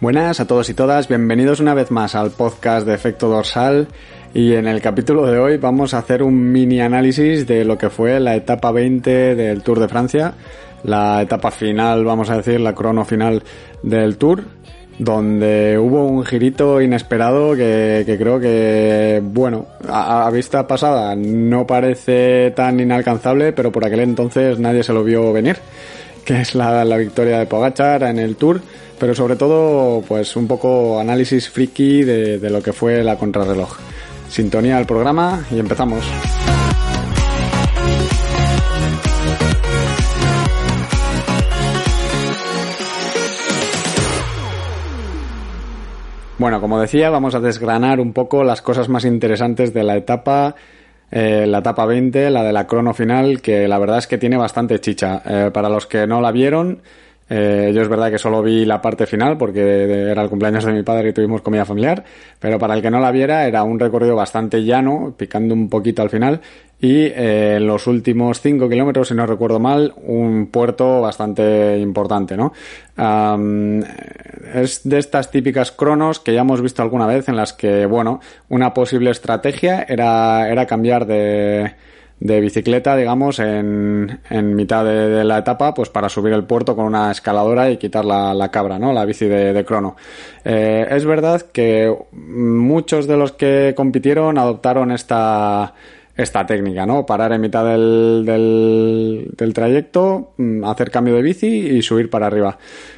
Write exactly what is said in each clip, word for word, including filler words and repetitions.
Buenas a todos y todas, bienvenidos una vez más al podcast de Efecto Dorsal, y en el capítulo de hoy vamos a hacer un mini análisis de lo que fue la etapa veinte del Tour de Francia, la etapa final, vamos a decir, la crono final del Tour, donde hubo un girito inesperado que, que creo que, bueno, a, a vista pasada no parece tan inalcanzable, pero por aquel entonces nadie se lo vio venir, que es la, la victoria de Pogačar en el Tour, pero sobre todo pues un poco análisis friki de, de lo que fue la contrarreloj. Sintonía al programa y empezamos. Bueno, como decía, vamos a desgranar un poco las cosas más interesantes de la etapa, eh, la etapa veinte, la de la crono final, que la verdad es que tiene bastante chicha. Eh, para los que no la vieron, Eh, yo es verdad que solo vi la parte final porque era el cumpleaños de mi padre y tuvimos comida familiar, pero para el que no la viera era un recorrido bastante llano, picando un poquito al final, y eh, en los últimos cinco kilómetros, si no recuerdo mal, un puerto bastante importante, ¿no? Um, es de estas típicas cronos que ya hemos visto alguna vez en las que, bueno, una posible estrategia era, era cambiar de... de bicicleta, digamos, en, en mitad de, de la etapa, pues para subir el puerto con una escaladora y quitar la, la cabra, ¿no? La bici de, de crono. Eh, es verdad que muchos de los que compitieron adoptaron esta, esta técnica, ¿no? Parar en mitad del, del, del trayecto, hacer cambio de bici y subir para arriba.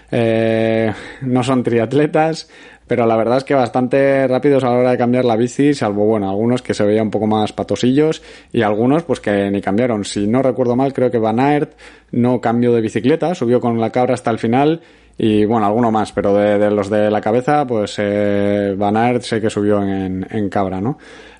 Eh, no son triatletas, pero la verdad es que bastante rápidos a la hora de cambiar la bici, salvo, bueno, algunos que se veían un poco más patosillos y algunos pues que ni cambiaron. Si no recuerdo mal, creo que Van Aert no cambió de bicicleta, subió con la cabra hasta el final y, bueno, alguno más, pero de, de los de la cabeza, pues eh, Van Aert sé que subió en, en cabra, ¿no?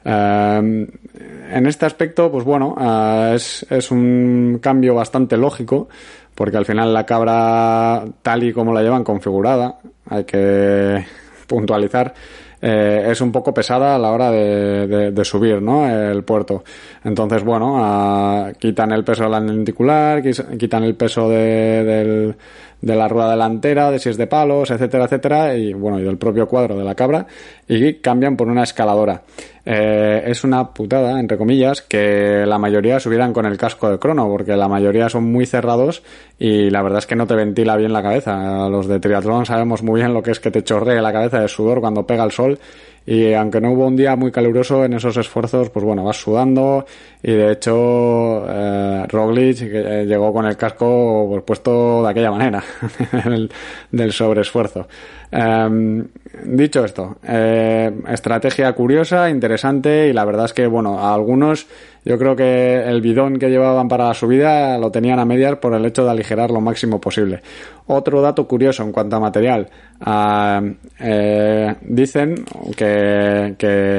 Eh, en este aspecto, pues bueno, eh, es, es un cambio bastante lógico, porque al final la cabra, tal y como la llevan configurada, hay que puntualizar, eh, es un poco pesada a la hora de, de, de subir, ¿no? El puerto. Entonces, bueno, uh, quitan el peso del lenticular, quitan el peso de, del, de la rueda delantera, de si es de palos, etcétera, etcétera, y bueno, y del propio cuadro de la cabra, y cambian por una escaladora. Eh, es una putada, entre comillas, que la mayoría subieran con el casco de crono, porque la mayoría son muy cerrados y la verdad es que no te ventila bien la cabeza. Los de triatlón sabemos muy bien lo que es que te chorree la cabeza de sudor cuando pega el sol, y aunque no hubo un día muy caluroso en esos esfuerzos, pues bueno, vas sudando, y de hecho eh, Roglic eh, llegó con el casco pues, puesto de aquella manera del, del sobreesfuerzo. Eh, dicho esto, eh, estrategia curiosa, interesante, y la verdad es que, bueno, a algunos yo creo que el bidón que llevaban para la subida lo tenían a medias por el hecho de aligerar lo máximo posible. Otro dato curioso en cuanto a material, eh, eh, dicen que,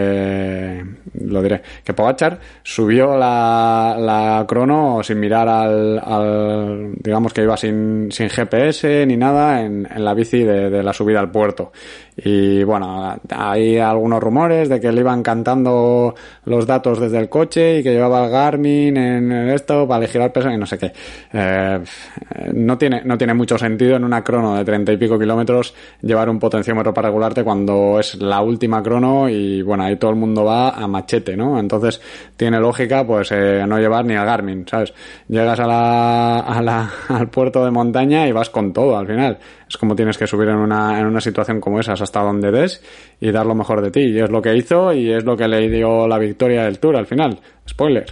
que lo diré, que Pogačar subió la, la crono sin mirar al, al digamos que iba sin, sin G P S ni nada en, en la bici de, de la subida al puerto. Y bueno, hay algunos rumores de que le iban cantando los datos desde el coche y que llevaba el Garmin en esto para aligerar peso y no sé qué. Eh, no tiene, no tiene mucho sentido en una crono de treinta y pico kilómetros llevar un potenciómetro para regularte cuando es la última crono y bueno, ahí todo el mundo va a machete, ¿no? Entonces tiene lógica pues eh, no llevar ni el Garmin, ¿sabes? Llegas a la, a la, al puerto de montaña y vas con todo al final. Es como tienes que subir en una, en una situación como esa hasta donde des y dar lo mejor de ti. Y es lo que hizo y es lo que le dio la victoria del Tour al final. Spoiler.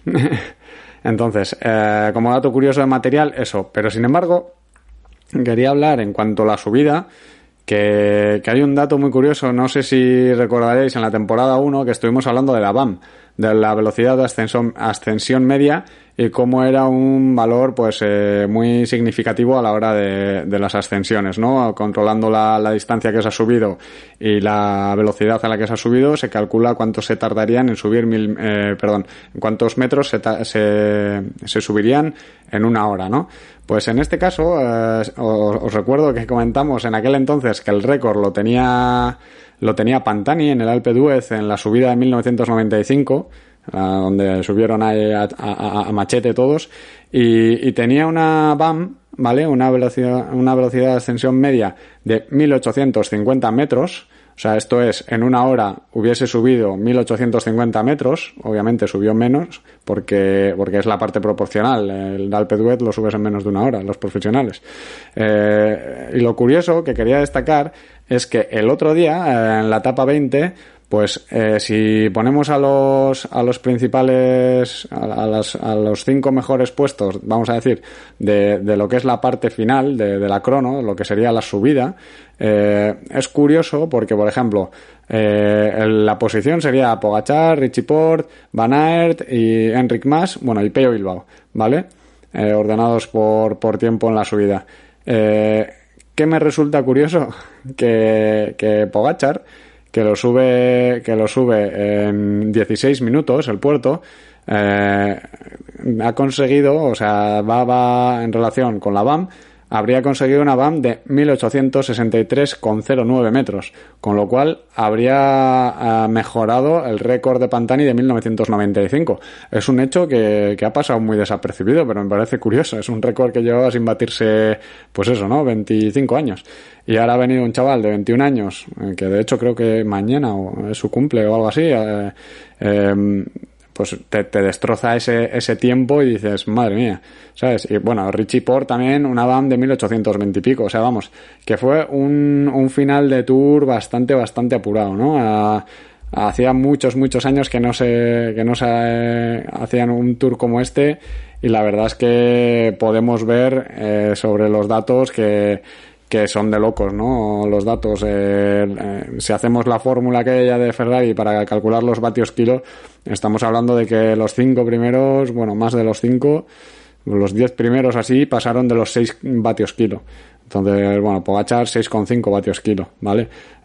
Entonces, eh, como dato curioso de material, eso. Pero sin embargo, quería hablar en cuanto a la subida, que, que hay un dato muy curioso. No sé si recordaréis en la temporada uno que estuvimos hablando de la B A M, de la velocidad de ascensión, ascensión media, y cómo era un valor pues eh, muy significativo a la hora de, de las ascensiones, ¿no? Controlando la, la distancia que se ha subido y la velocidad a la que se ha subido, se calcula cuánto se tardarían en subir mil, eh, perdón, cuántos metros se, ta- se, se subirían en una hora, ¿no? Pues en este caso, eh, os, os recuerdo que comentamos en aquel entonces que el récord lo tenía lo tenía Pantani en el Alpe d'Huez en la subida de mil novecientos noventa y cinco, donde subieron ahí a, a, a machete todos, y, y tenía una V A M, ¿vale? Una velocidad, una velocidad de ascensión media de mil ochocientos cincuenta metros. O sea, esto es, en una hora hubiese subido mil ochocientos cincuenta metros, obviamente subió menos, porque porque es la parte proporcional. El Alpe d'Huez lo subes en menos de una hora, los profesionales. Eh, y lo curioso que quería destacar es que el otro día, eh, en la etapa veinte, pues eh, si ponemos a los a los principales, a, a, las, a los cinco mejores puestos, vamos a decir, de, de lo que es la parte final de, de la crono, lo que sería la subida, eh, es curioso porque, por ejemplo, eh, la posición sería Pogačar, Richie Porte, Van Aert y Enric Mas, bueno, y Pello Bilbao, ¿vale? Eh, ordenados por, por tiempo en la subida. Eh, ¿Qué me resulta curioso? Que, que Pogačar, que lo sube que lo sube en dieciséis minutos el puerto, eh, ha conseguido, o sea, va, va en relación con la V A M, habría conseguido una V A M de mil ochocientos sesenta y tres coma cero nueve metros, con lo cual habría eh, mejorado el récord de Pantani de mil novecientos noventa y cinco. Es un hecho que, que ha pasado muy desapercibido, pero me parece curioso. Es un récord que llevaba sin batirse, pues eso, ¿no? veinticinco años. Y ahora ha venido un chaval de veintiún años, eh, que de hecho creo que mañana o es su cumple o algo así, eh, eh, pues te, te destroza ese ese tiempo y dices, madre mía, ¿sabes? Y bueno, Richie Porte también, una V A M de mil ochocientos veinte y pico, o sea, vamos, que fue un, un final de Tour bastante, bastante apurado, ¿no? A, hacía muchos, muchos años que no se, que no se eh, hacían un Tour como este, y la verdad es que podemos ver eh, sobre los datos que que son de locos, ¿no? Los datos, eh, eh, si hacemos la fórmula aquella de Ferrari para calcular los vatios kilo, estamos hablando de que los cinco primeros, bueno, más de los cinco, los diez primeros así, pasaron de los seis vatios kilo. Entonces, bueno, Pogačar seis coma cinco vatios kilo, ¿vale?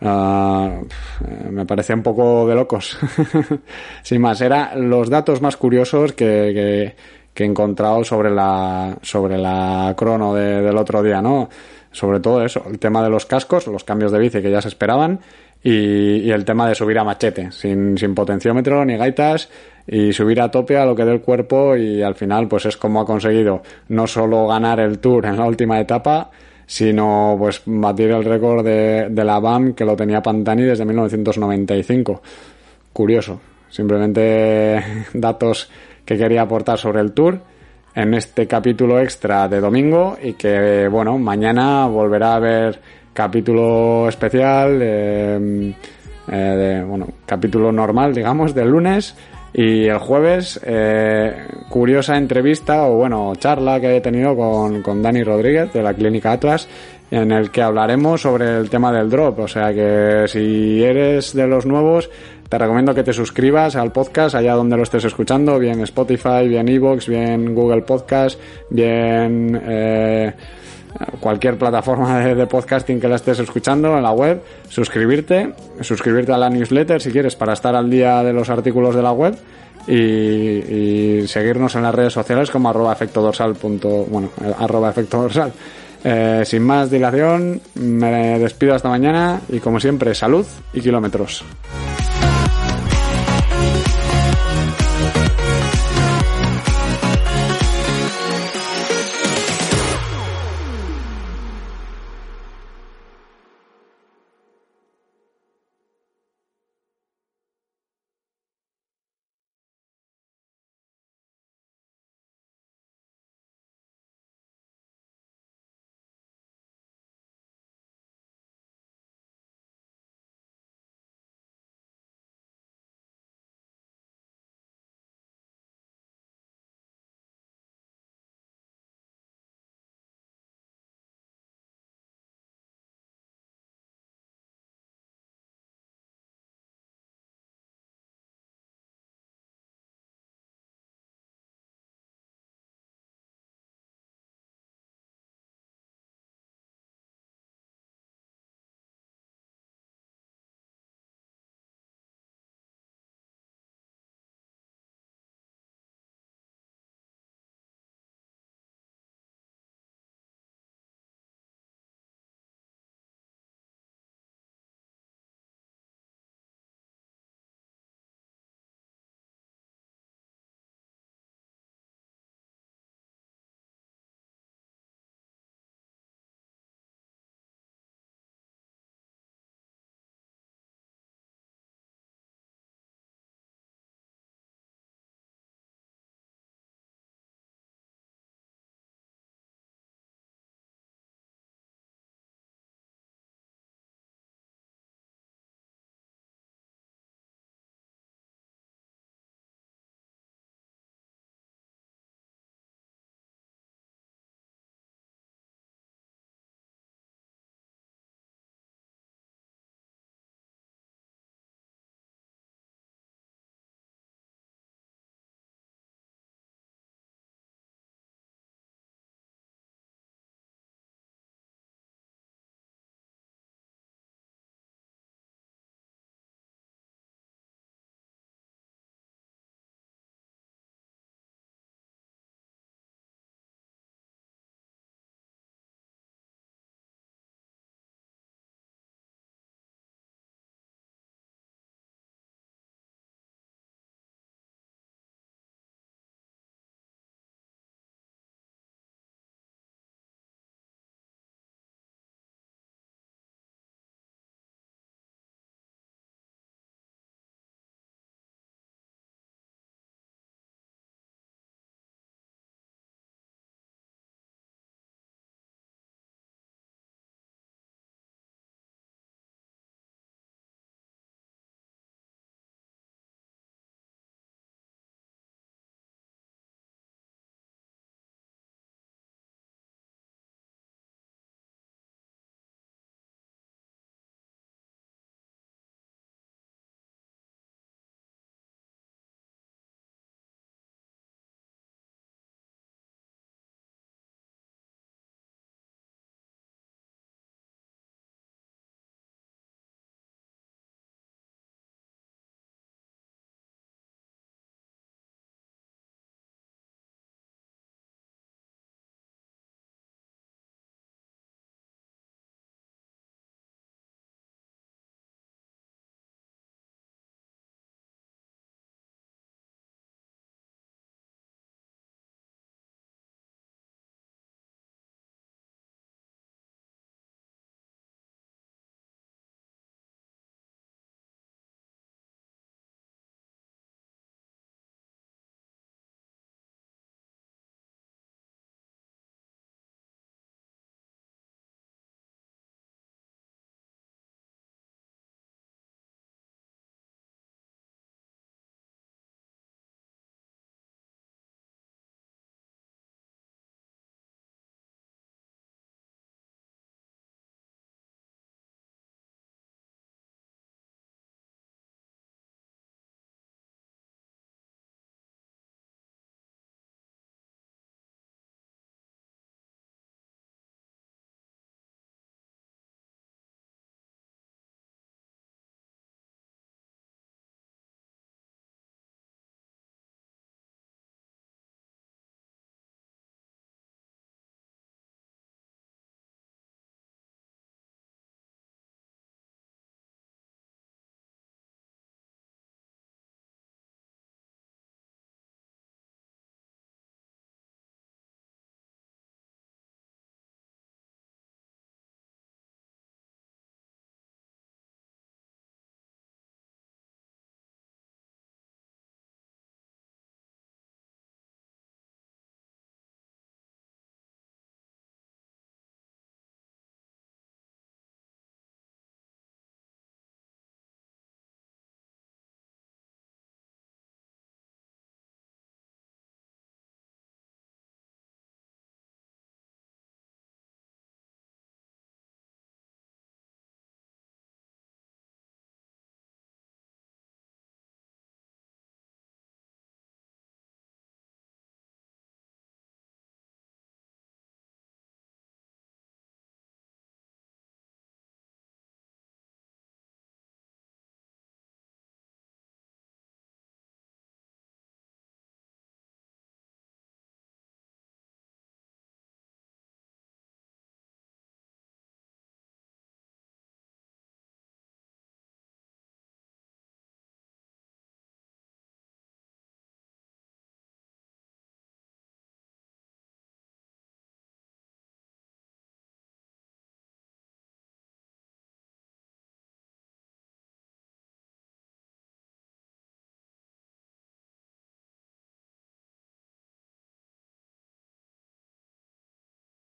Uh, me parece un poco de locos. Sin más, eran los datos más curiosos que, que, que he encontrado sobre la, sobre la crono de, del otro día, ¿no? Sobre todo eso, el tema de los cascos, los cambios de bici que ya se esperaban, y, y el tema de subir a machete, sin, sin potenciómetro ni gaitas, y subir a tope a lo que dé el cuerpo, y al final pues es como ha conseguido no solo ganar el Tour en la última etapa, sino pues batir el récord de, de la V A M que lo tenía Pantani desde mil novecientos noventa y cinco. Curioso, simplemente datos que quería aportar sobre el Tour en este capítulo extra de domingo, y que, bueno, mañana volverá a haber capítulo especial, eh, eh, de, bueno, capítulo normal, digamos, del lunes, y el jueves, eh, curiosa entrevista, o bueno, charla que he tenido con, con Dani Rodríguez de la Clínica Atlas, en el que hablaremos sobre el tema del drop. O sea que si eres de los nuevos, te recomiendo que te suscribas al podcast allá donde lo estés escuchando, bien Spotify, bien iVoox, bien Google Podcast, bien eh, cualquier plataforma de, de podcasting que la estés escuchando, en la web. Suscribirte, suscribirte a la newsletter si quieres, para estar al día de los artículos de la web, y, y seguirnos en las redes sociales como arroba efecto dorsal punto, bueno, arroba efecto dorsal. Eh, sin más dilación, me despido hasta mañana, y como siempre, salud y kilómetros.